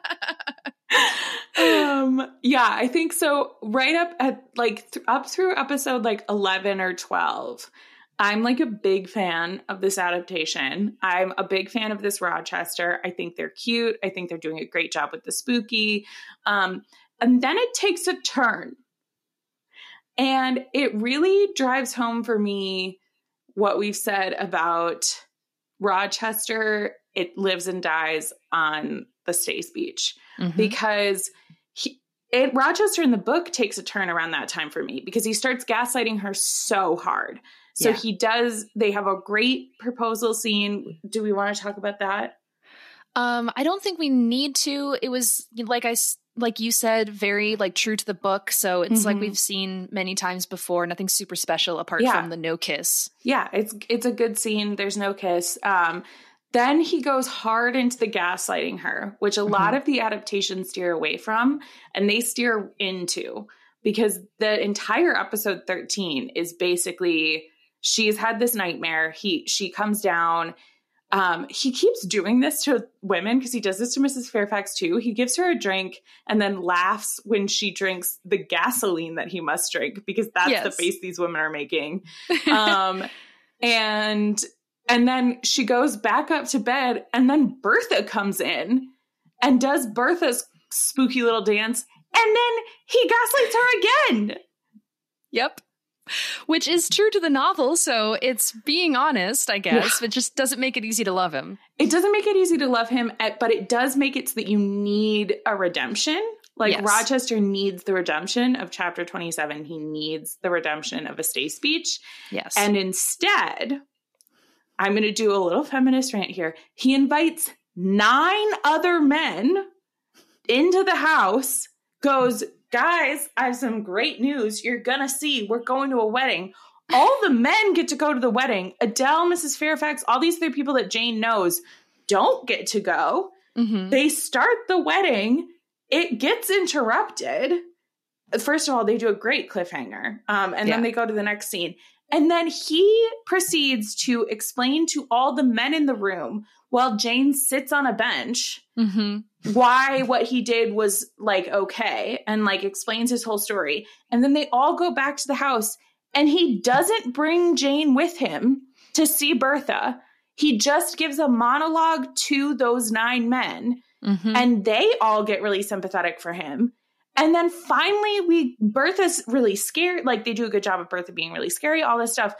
um, yeah, I think so. Right up at like th- up through episode like eleven or twelve, I'm like a big fan of this adaptation. I'm a big fan of this Rochester. I think they're cute. I think they're doing a great job with the spooky. Um, and then it takes a turn. And it really drives home for me what we've said about Rochester. It lives and dies on the Stace Beach. Mm-hmm. Because he, it Rochester in the book takes a turn around that time for me because he starts gaslighting her so hard. So yeah. he does, they have a great proposal scene. Do we want to talk about that? Um, I don't think we need to. It was like I, like you said, very like true to the book. So it's mm-hmm. like we've seen many times before. Nothing super special apart yeah. from the no kiss. Yeah, it's it's a good scene. There's no kiss. Um, then he goes hard into the gaslighting her, which a mm-hmm. lot of the adaptations steer away from, and they steer into because the entire episode thirteen is basically she's had this nightmare. He she comes down. Um, he keeps doing this to women because he does this to Missus Fairfax too. He gives her a drink and then laughs when she drinks the gasoline that he must drink because that's yes. the face these women are making. Um, and and then she goes back up to bed and then Bertha comes in and does Bertha's spooky little dance and then he gaslights her again. Yep. Which is true to the novel, so it's being honest, I guess. Yeah. It just doesn't make it easy to love him. It doesn't make it easy to love him, but it does make it so that you need a redemption. Like, yes. Rochester needs the redemption of chapter twenty-seven. He needs the redemption of a stay speech. Yes. And instead, I'm going to do a little feminist rant here. He invites nine other men into the house, goes, guys, I have some great news. You're going to see. We're going to a wedding. All the men get to go to the wedding. Adele, Missus Fairfax, all these other people that Jane knows don't get to go. Mm-hmm. They start the wedding. It gets interrupted. First of all, they do a great cliffhanger. Um, and yeah. then they go to the next scene. And then he proceeds to explain to all the men in the room while Jane sits on a bench mm-hmm. why what he did was like okay and like explains his whole story. And then they all go back to the house and he doesn't bring Jane with him to see Bertha. He just gives a monologue to those nine men mm-hmm. and they all get really sympathetic for him. And then finally we Bertha's really scared. Like they do a good job of Bertha being really scary, all this stuff.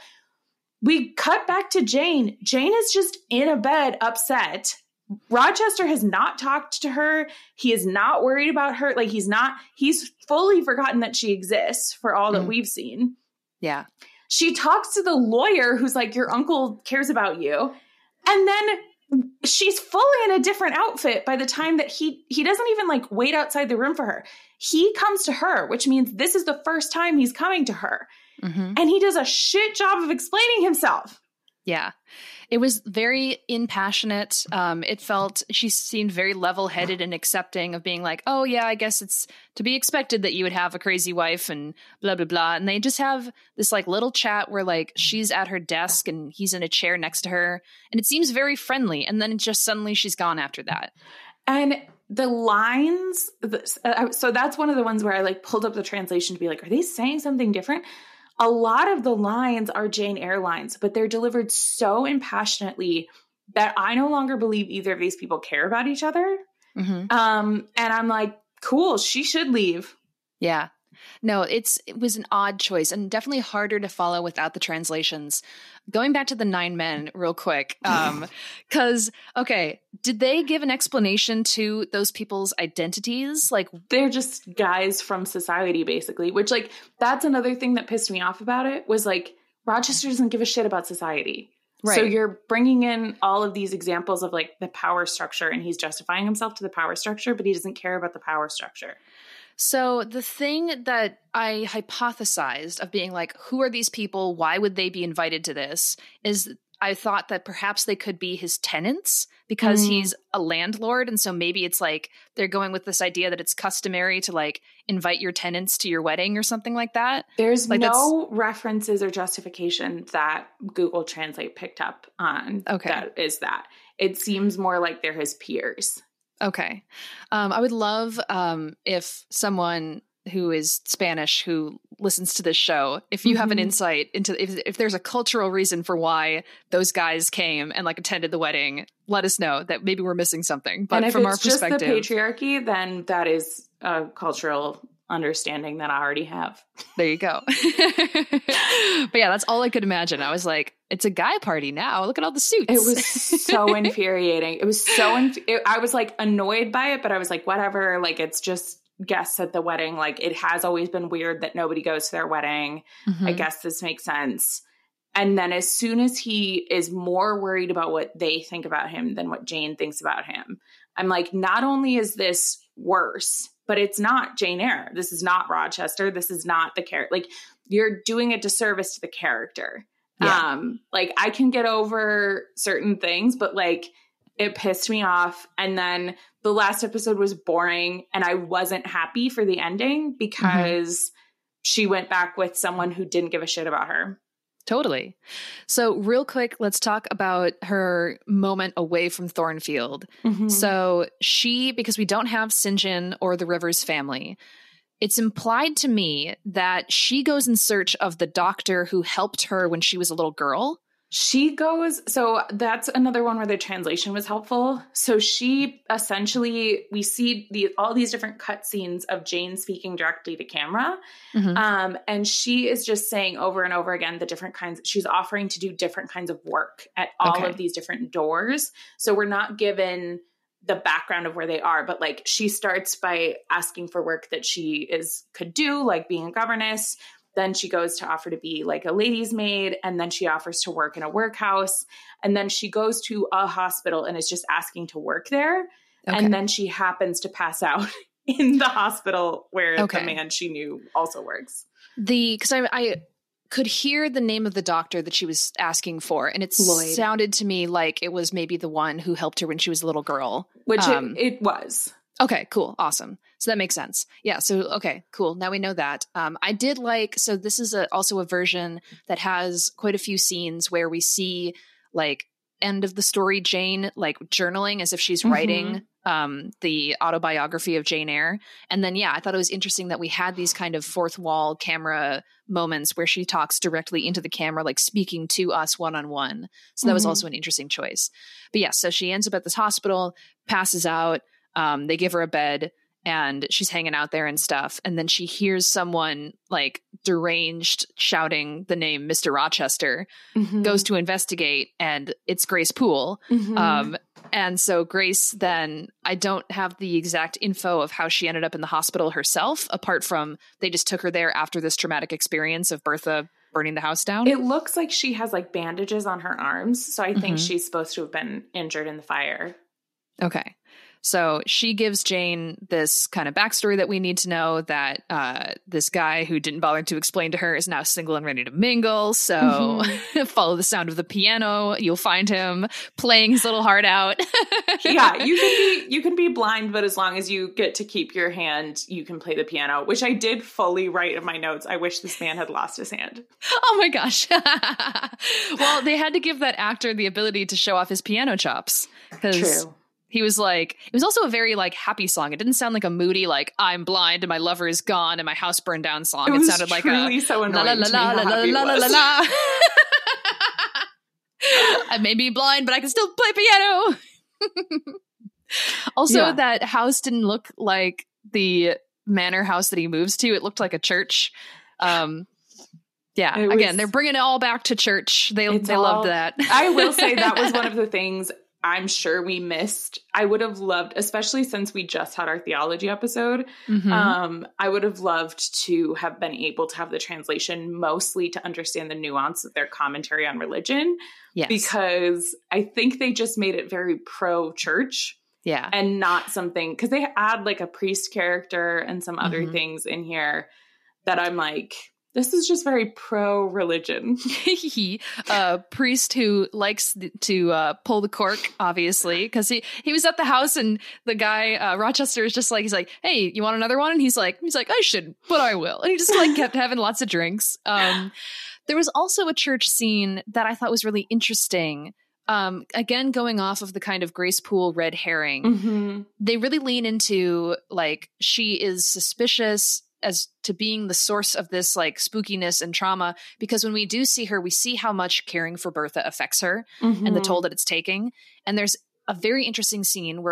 We cut back to Jane. Jane is just in a bed, upset. Rochester has not talked to her. He is not worried about her. Like he's not, he's fully forgotten that she exists for all that mm. we've seen. Yeah. She talks to the lawyer who's like, your uncle cares about you. And then she's fully in a different outfit by the time that he, he doesn't even like wait outside the room for her. He comes to her, which means this is the first time he's coming to her. Mm-hmm. And he does a shit job of explaining himself. Yeah. It was very impassionate. Um, it felt, she seemed very level-headed and accepting of being like, oh yeah, I guess it's to be expected that you would have a crazy wife and blah, blah, blah. And they just have this like little chat where like she's at her desk and he's in a chair next to her. And it seems very friendly. And then it just suddenly she's gone after that. And the lines, uh, so that's one of the ones where I like pulled up the translation to be like, are they saying something different? A lot of the lines are Jane Eyre lines, but they're delivered so impassionately that I no longer believe either of these people care about each other. Mm-hmm. Um, and I'm like, cool, she should leave. Yeah. No, it's it was an odd choice and definitely harder to follow without the translations. Going back to the nine men real quick, um, because, okay, did they give an explanation to those people's identities? Like, they're just guys from society, basically, which, like, that's another thing that pissed me off about it was, like, Rochester doesn't give a shit about society. Right. So you're bringing in all of these examples of, like, the power structure, and he's justifying himself to the power structure, but he doesn't care about the power structure. So the thing that I hypothesized of being like, who are these people? Why would they be invited to this? Is I thought that perhaps they could be his tenants because mm. he's a landlord. And so maybe it's like they're going with this idea that it's customary to like invite your tenants to your wedding or something like that. There's like no references or justification that Google Translate picked up on. Okay. That is that. It seems more like they're his peers. Okay. Um, I would love um, if someone who is Spanish who listens to this show, if you mm-hmm. have an insight into if, if there's a cultural reason for why those guys came and like attended the wedding, let us know that maybe we're missing something. But and if from it's our perspective, just the patriarchy, then that is a cultural understanding that I already have. There you go. But yeah, that's all I could imagine. I was like, it's a guy party now. Look at all the suits. It was so infuriating. It was so, inf- it, I was like annoyed by it, but I was like, whatever. Like, it's just, guests at the wedding. Like, it has always been weird that nobody goes to their wedding. Mm-hmm. I guess this makes sense. And then as soon as he is more worried about what they think about him than what Jane thinks about him, I'm like, not only is this worse, but it's not Jane Eyre. This is not Rochester. This is not the character. Like, you're doing a disservice to the character. Yeah. Um, like, I can get over certain things, but like, it pissed me off. And then the last episode was boring, and I wasn't happy for the ending because mm-hmm. she went back with someone who didn't give a shit about her. Totally. So real quick, let's talk about her moment away from Thornfield. Mm-hmm. So she, because we don't have St. John or the Rivers family, it's implied to me that she goes in search of the doctor who helped her when she was a little girl. She goes, so that's another one where the translation was helpful. So she essentially, we see the all these different cut scenes of Jane speaking directly to camera. Mm-hmm. Um, and she is just saying over and over again the different kinds, she's offering to do different kinds of work at all okay. of these different doors. So we're not given the background of where they are, but like she starts by asking for work that she is could do, like being a governess. Then she goes to offer to be like a lady's maid. And then she offers to work in a workhouse. And then she goes to a hospital and is just asking to work there. Okay. And then she happens to pass out in the hospital where okay. the man she knew also works. The, because I, I could hear the name of the doctor that she was asking for. And it Lloyd. sounded to me like it was maybe the one who helped her when she was a little girl. Which um, it, it was. Okay, cool. Awesome. So that makes sense. Yeah. So, okay, cool. Now we know that. Um, I did like, so this is a, also a version that has quite a few scenes where we see like end of the story Jane, like journaling as if she's mm-hmm. writing um, the autobiography of Jane Eyre. And then, yeah, I thought it was interesting that we had these kind of fourth wall camera moments where she talks directly into the camera, like speaking to us one-on-one. So that mm-hmm. was also an interesting choice. But yeah, so she ends up at this hospital, passes out. Um, they give her a bed and she's hanging out there and stuff. And then she hears someone like deranged shouting the name Mister Rochester, mm-hmm. goes to investigate, and it's Grace Poole. Mm-hmm. Um, and so Grace then, I don't have the exact info of how she ended up in the hospital herself, apart from they just took her there after this traumatic experience of Bertha burning the house down. It looks like she has like bandages on her arms. So I think mm-hmm. she's supposed to have been injured in the fire. Okay. So she gives Jane this kind of backstory that we need to know, that uh, this guy who didn't bother to explain to her is now single and ready to mingle. So mm-hmm. follow the sound of the piano. You'll find him playing his little heart out. Yeah, you can be you can be blind, but as long as you get to keep your hand, you can play the piano, which I did fully write in my notes. I wish this man had lost his hand. Oh my gosh. Well, they had to give that actor the ability to show off his piano chops. True. He was like, it was also a very like happy song. It didn't sound like a moody, like I'm blind and my lover is gone and my house burned down song. It, it sounded like a so la la la la la la la la la la. I may be blind, but I can still play piano. Also, yeah. That house didn't look like the manor house that he moves to. It looked like a church. Um, yeah, was, again, they're bringing it all back to church. They they all, loved that. I will say that was one of the things I'm sure we missed. I would have loved, especially since we just had our theology episode, mm-hmm. um, I would have loved to have been able to have the translation mostly to understand the nuance of their commentary on religion. Yes. Because I think they just made it very pro-church. Yeah. And not something, because they add like a priest character and some other mm-hmm. things in here that I'm like, this is just very pro-religion. He, a priest who likes th- to uh, pull the cork, obviously, because he, he was at the house and the guy, uh, Rochester, is just like, he's like, hey, you want another one? And he's like, he's like, I shouldn't, but I will. And he just like kept having lots of drinks. Um, there was also a church scene that I thought was really interesting. Um, again, going off of the kind of Grace Poole red herring, mm-hmm. they really lean into like, she is suspicious as to being the source of this like spookiness and trauma, because when we do see her, we see how much caring for Bertha affects her mm-hmm. and the toll that it's taking. And there's a very interesting scene where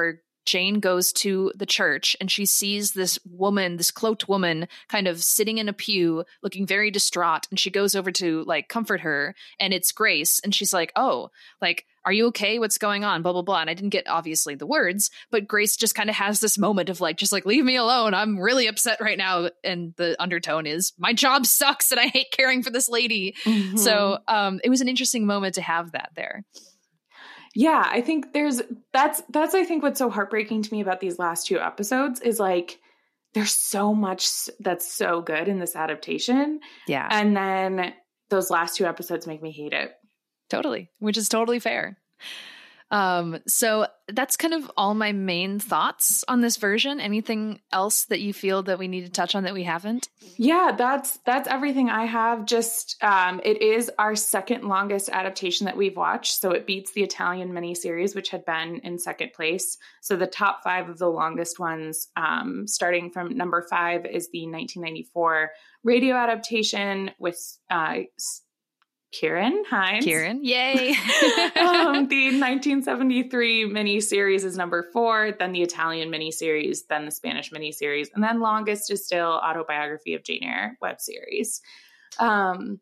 Jane goes to the church and she sees this woman, this cloaked woman, kind of sitting in a pew looking very distraught. And she goes over to like comfort her, and it's Grace. And she's like, oh, like, are you okay? What's going on? Blah, blah, blah. And I didn't get obviously the words, but Grace just kind of has this moment of like, just like, leave me alone. I'm really upset right now. And the undertone is, my job sucks and I hate caring for this lady. Mm-hmm. So um, it was an interesting moment to have that there. Yeah, I think there's, that's, that's, I think what's so heartbreaking to me about these last two episodes is like, there's so much that's so good in this adaptation. Yeah. And then those last two episodes make me hate it. Totally, which is totally fair. Um, so that's kind of all my main thoughts on this version. Anything else that you feel that we need to touch on that we haven't? Yeah, that's that's everything I have. Just um, it is our second longest adaptation that we've watched, so it beats the Italian miniseries, which had been in second place. So the top five of the longest ones, um, starting from number five, is the nineteen ninety-four radio adaptation with uh, Ciarán Hinds. Ciarán, yay. um, the nineteen seventy-three miniseries is number four, then the Italian miniseries, then the Spanish miniseries, and then longest is still Autobiography of Jane Eyre web series. Um,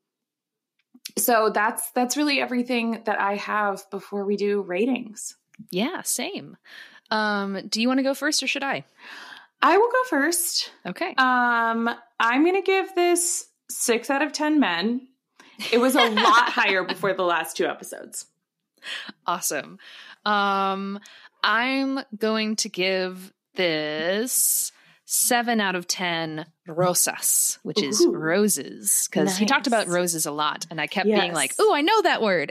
so that's that's really everything that I have before we do ratings. Yeah, same. Um, do you want to go first or should I? I will go first. Okay. Um, I'm going to give this six out of ten men. It was a lot higher before the last two episodes. Awesome. Um, I'm going to give this seven out of ten rosas, which Ooh, is roses, because nice. He talked about roses a lot, and I kept yes. being like, "Ooh, I know that word."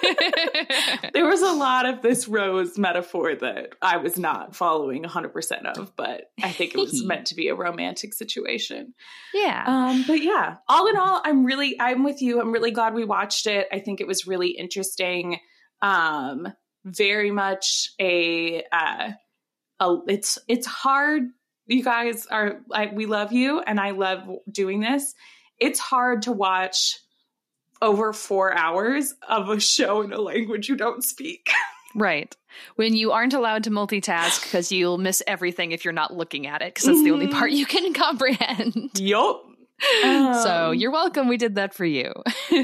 There was a lot of this rose metaphor that I was not following one hundred percent of, but I think it was meant to be a romantic situation. Yeah. Um, but yeah, all in all, I'm really, I'm with you. I'm really glad we watched it. I think it was really interesting. Um, very much a, uh, a it's, it's hard. You guys are, I, we love you, and I love doing this. It's hard to watch over four hours of a show in a language you don't speak. Right. When you aren't allowed to multitask because you'll miss everything if you're not looking at it, because that's mm-hmm. the only part you can comprehend. Yup. Um, so you're welcome. We did that for you.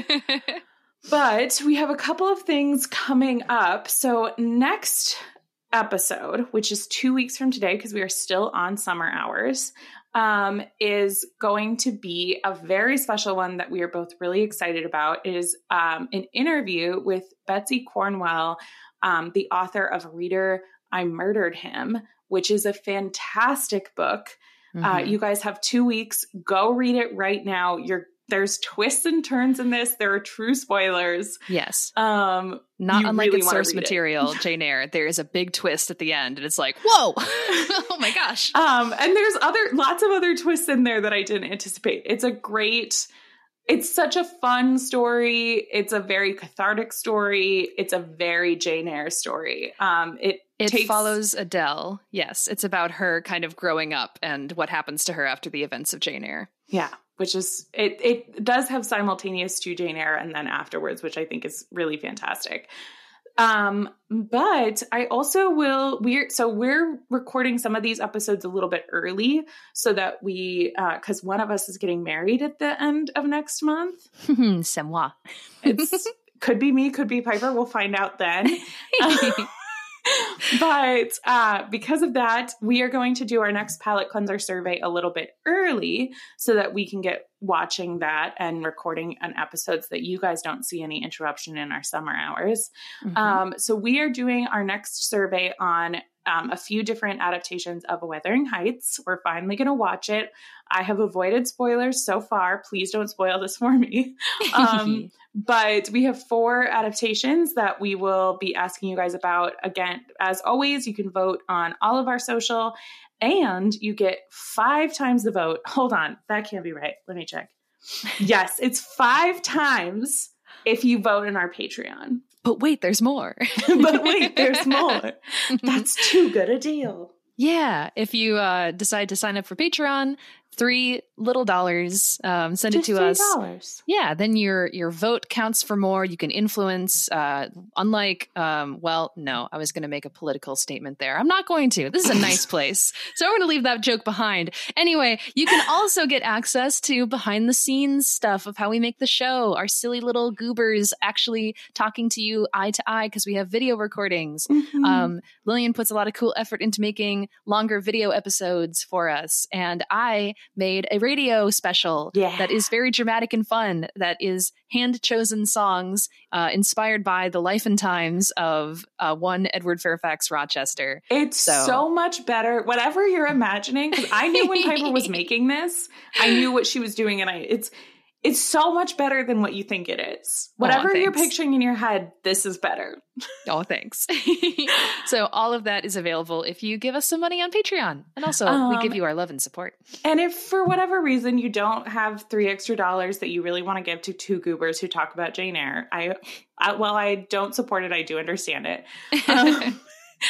But we have a couple of things coming up. So next episode, which is two weeks from today, because we are still on summer hours, um, is going to be a very special one that we are both really excited about. It is um, an interview with Betsy Cornwell, um, the author of Reader, I Murdered Him, which is a fantastic book. Mm-hmm. Uh, you guys have two weeks. Go read it right now. You're There's twists and turns in this. There are true spoilers. Yes. Um, Not unlike really its source material, it. Jane Eyre. There is a big twist at the end, and it's like, whoa! Oh my gosh. Um, and there's other lots of other twists in there that I didn't anticipate. It's a great, it's such a fun story. It's a very cathartic story. It's a very Jane Eyre story. Um, it It takes, follows Adele. Yes. It's about her kind of growing up and what happens to her after the events of Jane Eyre. Yeah. Which is, it it does have simultaneous to Jane Eyre and then afterwards, which I think is really fantastic. Um, but I also will, we're, so we're recording some of these episodes a little bit early so that we, uh, cause one of us is getting married at the end of next month. C'est moi. It's, could be me, could be Piper. We'll find out then. But uh, because of that, we are going to do our next palate cleanser survey a little bit early so that we can get watching that and recording an episode so that you guys don't see any interruption in our summer hours. Mm-hmm. Um, so we are doing our next survey on um, a few different adaptations of Wuthering Heights. We're finally going to watch it. I have avoided spoilers so far. Please don't spoil this for me. Um, but we have four adaptations that we will be asking you guys about. Again, as always, you can vote on all of our social, and you get five times the vote. Hold on. That can't be right. Let me check. Yes, it's five times if you vote in our Patreon. But wait, there's more. But wait, there's more. That's too good a deal. Yeah. If you uh, decide to sign up for Patreon, three little dollars, um, send Just it to three us. dollars. Yeah, then your your vote counts for more. You can influence. Uh, unlike, um, well, no, I was going to make a political statement there. I'm not going to. This is a nice place, so I'm going to leave that joke behind. Anyway, you can also get access to behind the scenes stuff of how we make the show. Our silly little goobers actually talking to you eye to eye because we have video recordings. Mm-hmm. Um, Lillian puts a lot of cool effort into making longer video episodes for us, and I made a radio special Yeah. that is very dramatic and fun, that is hand-chosen songs uh, inspired by the life and times of uh, one Edward Fairfax Rochester. It's So- so much better. Whatever you're imagining, because I knew when Piper was making this, I knew what she was doing, and I it's it's so much better than what you think it is. Whatever you're thanks. picturing in your head, this is better. Oh, thanks. So all of that is available if you give us some money on Patreon. And also, Um, we give you our love and support. And if for whatever reason you don't have three extra dollars that you really want to give to two goobers who talk about Jane Eyre, I, I while I don't support it, I do understand it. Um,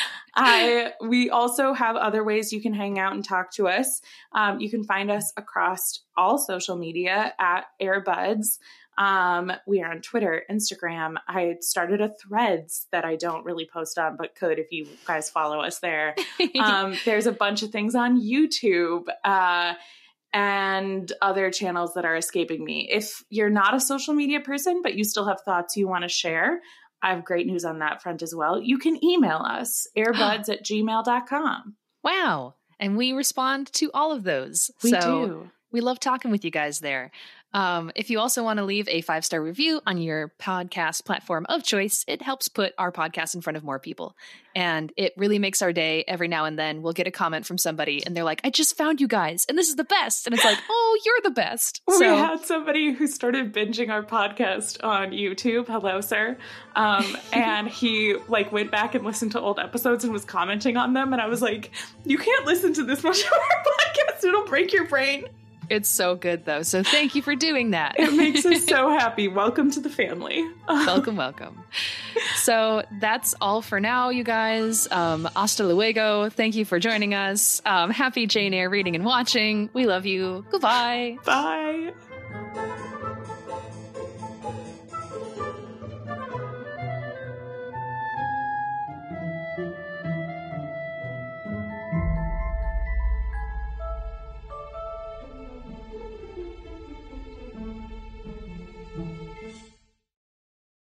I we also have other ways you can hang out and talk to us. Um, you can find us across all social media at Airbuds. Um, we are on Twitter, Instagram. I started a Threads that I don't really post on, but could if you guys follow us there. Um, there's a bunch of things on YouTube uh, and other channels that are escaping me. If you're not a social media person, but you still have thoughts you want to share, I have great news on that front as well. You can email us, airbuds at gmail dot com. Wow. And we respond to all of those. We so do. We love talking with you guys there. Um, if you also want to leave a five-star review on your podcast platform of choice, it helps put our podcast in front of more people. And it really makes our day. Every now and then we'll get a comment from somebody and they're like, I just found you guys and this is the best. And it's like, oh, you're the best. We So had somebody who started binging our podcast on YouTube. Hello, sir. Um, and he like went back and listened to old episodes and was commenting on them. And I was like, you can't listen to this much of our podcast. It'll break your brain. it's so good though. So thank you for doing that. It makes us so happy. Welcome to the family. Welcome, welcome. So that's all for now, you guys. Um, hasta luego. Thank you for joining us. Um, happy Jane Eyre reading and watching. We love you. Goodbye. Bye.